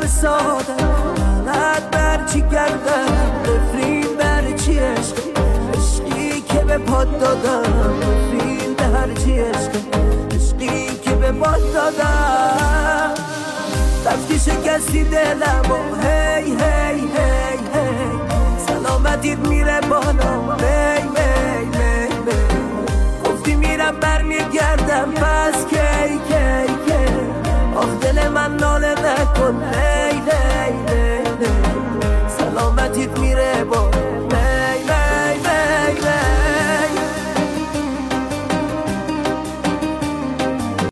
به ساده لعنت بر چی گردم بفرین بر چی عشقی که به پاد دادم بفرین در چی عشقی که به پاد دادم رفتی شکستی دلم و هی هی هی هی سلامتیت میره بالا می می می می گفتی میرم برمیگردم پس کی کی کی آخ دل من ناله نکن